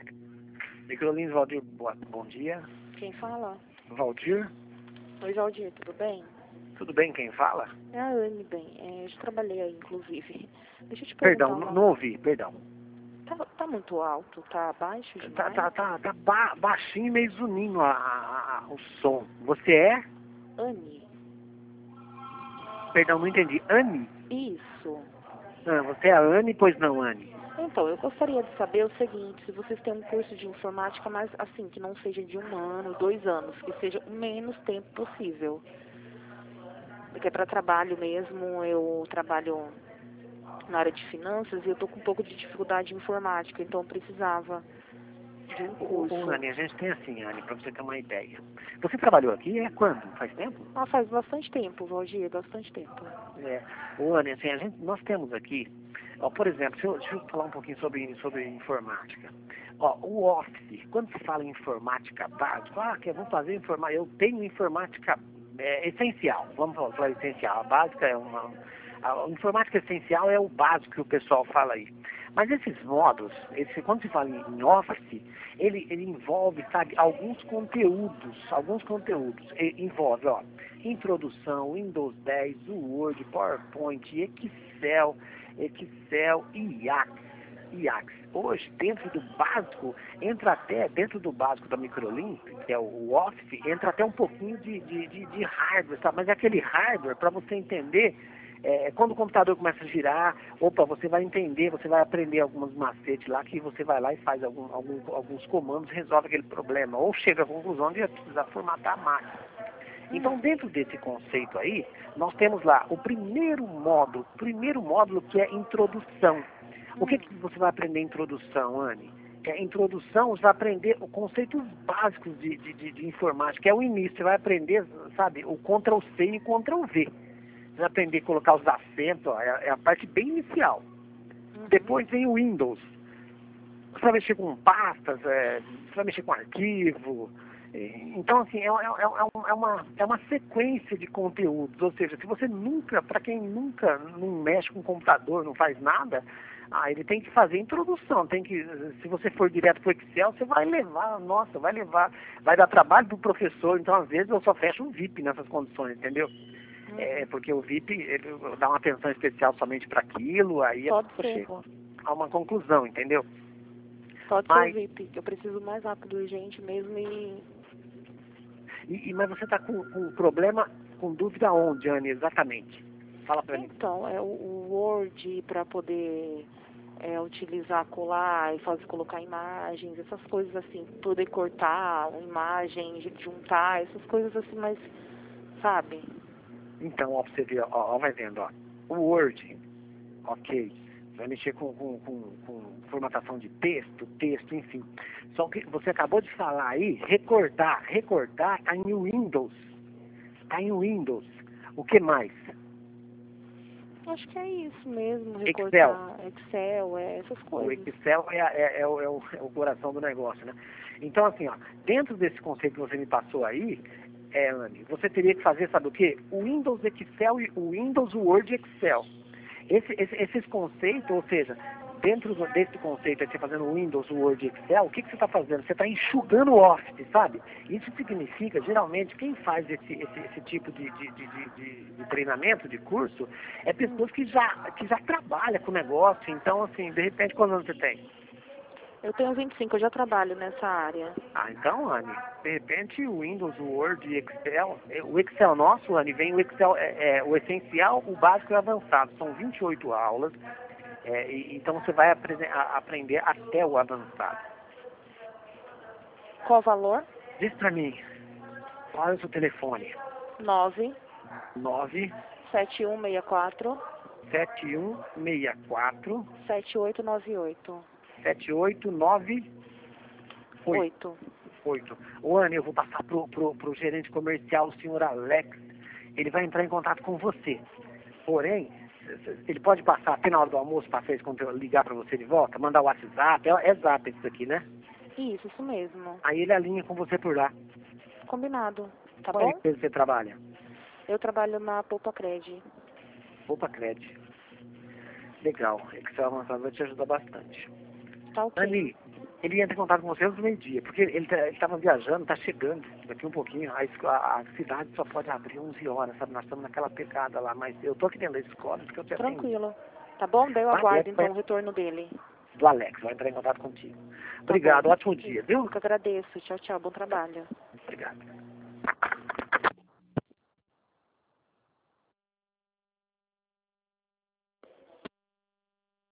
Microlins Valdir, bom dia. Quem fala? Valdir? Oi, Valdir, tudo bem? Tudo bem, quem fala? É a Anne, bem. Eu já trabalhei aí, inclusive. Deixa eu te perguntar Perdão, não ouvi, perdão. Tá muito alto? Tá baixo Tá, demais? baixinho e meio zunindo o som. Você é? Anne? Perdão, não entendi. Anne? Isso. Ah, você é a Anne, pois não, Anne? Então, eu gostaria de saber o seguinte, se vocês têm um curso de informática, mas assim, que não seja de 1 ano, 2 anos, que seja o menos tempo possível. Porque é para trabalho mesmo, eu trabalho na área de finanças e eu tô com um pouco de dificuldade em informática, então eu precisava de um curso. Anne, a gente tem assim, Anne, para você ter uma ideia. Você trabalhou aqui, quando? Faz tempo? Ah, faz bastante tempo, Valdir, bastante tempo. Anne, assim, nós temos aqui, ó, por exemplo, deixa eu falar um pouquinho sobre informática. Ó, o Office, quando se fala em informática básica, que vamos fazer informática, eu tenho informática essencial, vamos falar essencial, a básica a informática essencial é o básico que o pessoal fala aí. Mas esses módulos, quando se fala em Office, ele envolve, sabe, alguns conteúdos, envolve, ó, introdução, Windows 10, o Word, PowerPoint, Excel e IAX. Hoje, dentro do básico, dentro do básico da Microlin, que é o Office, entra até um pouquinho de hardware, sabe? Mas é aquele hardware, para você entender, quando o computador começa a girar, você vai entender, você vai aprender alguns macetes lá, que você vai lá e faz alguns comandos, resolve aquele problema, ou chega à conclusão de precisar formatar a máquina. Então, dentro desse conceito aí, nós temos lá o primeiro módulo que é introdução. O que você vai aprender em introdução, Anne? Introdução, você vai aprender os conceitos básicos de informática, que é o início. Você vai aprender, sabe, o Ctrl+C e o Ctrl+V. Você vai aprender a colocar os acentos, ó, é a parte bem inicial. Depois vem o Windows. Você vai mexer com pastas, você vai mexer com arquivo. Então, assim, é uma sequência de conteúdos. Ou seja, se você nunca, para quem nunca não mexe com computador, não faz nada, ele tem que fazer introdução. Se você for direto para o Excel, você vai vai dar trabalho para o professor. Então, às vezes, eu só fecho um VIP nessas condições, entendeu? Porque o VIP ele dá uma atenção especial somente para aquilo, aí Pode ser. chega a uma conclusão, entendeu? Pode ser o VIP, que eu preciso mais rápido, urgente mesmo Mas você está com problema, com dúvida onde, Anne, exatamente? Fala para mim. Então, é o Word para poder utilizar, colar e colocar imagens, essas coisas assim, poder cortar uma imagem, juntar, essas coisas assim, mas, sabe? Então, ó, pra você ver, ó, vai vendo, ó. O Word, ok. Vai mexer com formatação de texto, enfim. Só que você acabou de falar aí, recortar tá em Windows. O que mais? Acho que é isso mesmo, recortar, Excel, essas coisas. O Excel é o coração do negócio, né? Então, assim, ó, dentro desse conceito que você me passou aí, Anne, você teria que fazer, sabe o quê? O Windows Excel e o Windows Word Excel. Esses conceitos, ou seja, dentro desse conceito aí, você fazendo Windows, Word e Excel, o que você está fazendo? Você está enxugando o Office, sabe? Isso significa, geralmente, quem faz esse tipo de treinamento, de curso, é pessoas que já trabalham com o negócio. Então, assim, de repente, quantos anos você tem? Eu tenho 25, eu já trabalho nessa área. Então, Anne, de repente o Windows, o Word e Excel, o Excel nosso, Anne, vem o Excel, o essencial, o básico e o avançado. São 28 aulas, então você vai aprender até o avançado. Qual o valor? Diz pra mim, qual é o seu telefone? 9 9 7164 7164 7898. 7898. Ô, Anne, eu vou passar pro gerente comercial, o senhor Alex. Ele vai entrar em contato com você. Porém, ele pode passar até na hora do almoço, quando eu ligar para você de volta, mandar o WhatsApp. É Zap isso aqui, né? Isso mesmo. Aí ele alinha com você por lá. Combinado. Tá Qual bom? empresa você trabalha? Eu trabalho na Poupa-Cred. Legal. Excel avançado vai te ajudar bastante. Tá ok. Anne, Ele entra em contato com você antes do meio-dia, porque ele estava viajando, está chegando daqui um pouquinho. A cidade só pode abrir 11 horas, sabe? Nós estamos naquela pegada lá, mas eu tô aqui dentro da escola, porque eu te atendo. Tranquilo. Tá bom? Daí eu aguardo, então, o retorno dele. Do Alex, vai entrar em contato contigo. Obrigado, ótimo dia, viu? Eu que agradeço. Tchau, tchau. Bom trabalho. Obrigado.